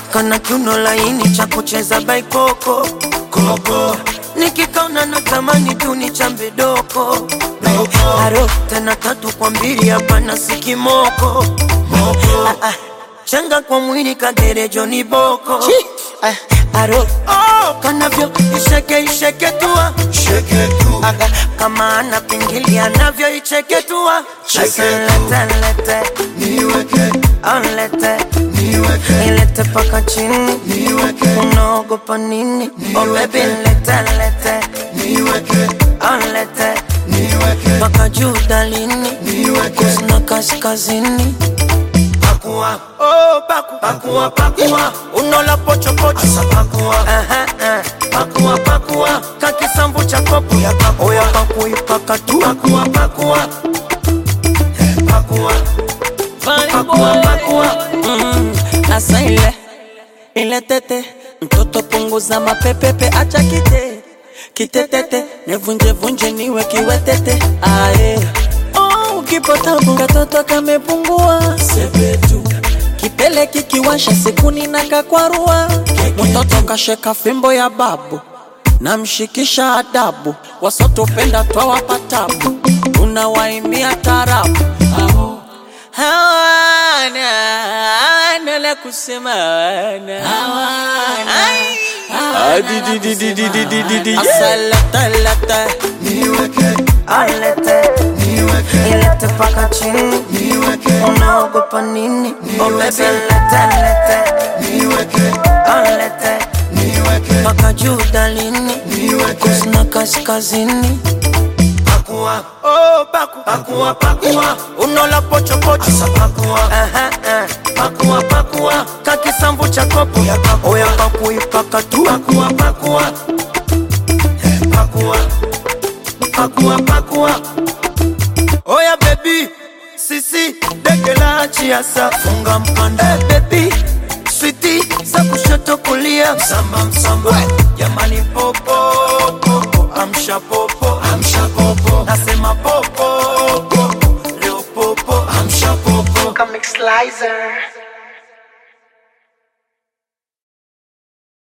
kana kiuno laini cha kucheza baikoko koko, nikikaona natamani tu nichambe doko aro, tena 3 kwa 2 hapana sikimoko moko. Changa kwa mwili kagerejo ni boko aro, kanavyo isheke tua sheke tu, kama anapingili anavyo icheke tua lete niweke lete niweke ilete paka chini niweke, unaogopa nini oh baby lete niweke lete niweke paka juu dalini niweke kusina kaskazini. Pakua, oh pakua, unola pocho asa pakua, pakua, kakisambu cha kopo ya pakua, oya pakua tu, pakua, asa ile tete, mtoto punguza mapepepe, acha kitetete, nevunje niwe kiwetete, ae. Ukipotabu katoto kamepungua sepetu, kipele kikiwasha sikuni na kakwarua, mtoto kasheka fimbo ya babu na mshikisha adabu, wasoto penda twa patabu, unawaimia tarabu hawana la kusema hawana asalata niweke alete niweke ilete paka chini niweke, unaogopa nini oh baby lete niweke alete niweke paka juu dalini niweke kusina kaskazini. Pakua, oh pakua, unola pocho asa pakua, kakisambu cha kopo ya pakua, oya pakua tu, pakua, oya baby, sisi degela chiasa, funga mkanda baby, sweetie, za kushoto kulia, msamba, jamani popo, amsha popo, nasema popo, leo popo, amsha popo, Comic Slicer.